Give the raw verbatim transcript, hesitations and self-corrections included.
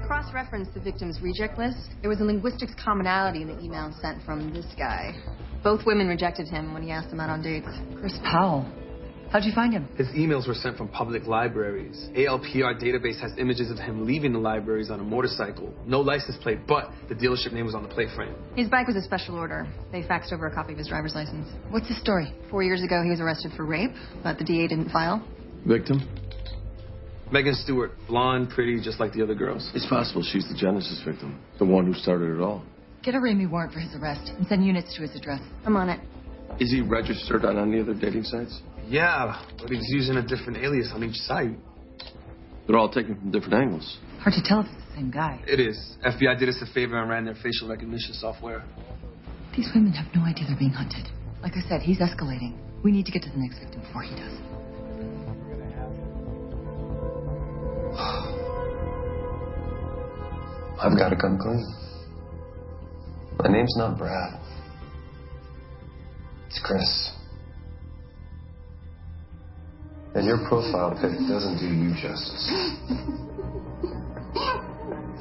cross-referenced the victim's reject list. There was a linguistics commonality in the email sent from this guy. Both women rejected him when he asked them out on dates. Chris Powell. How'd you find him? His emails were sent from public libraries. A L P R database has images of him leaving the libraries on a motorcycle. No license plate, but the dealership name was on the plate frame. His bike was a special order. They faxed over a copy of his driver's license. What's the story? Four years ago, he was arrested for rape, but the D A didn't file. Victim? Megan Stewart, blonde, pretty, just like the other girls. It's possible she's the Genesis victim, the one who started it all. Get a Ramey warrant for his arrest and send units to his address. I'm on it. Is he registered on any other dating sites? Yeah, but he's using a different alias on each site. They're all taken from different angles. Hard to tell if it's the same guy. It is. F B I did us a favor and ran their facial recognition software. These women have no idea they're being hunted. Like I said, he's escalating. We need to get to the next victim before he does. I've got to come clean. My name's not Brad. It's Chris. And your profile pic doesn't do you justice.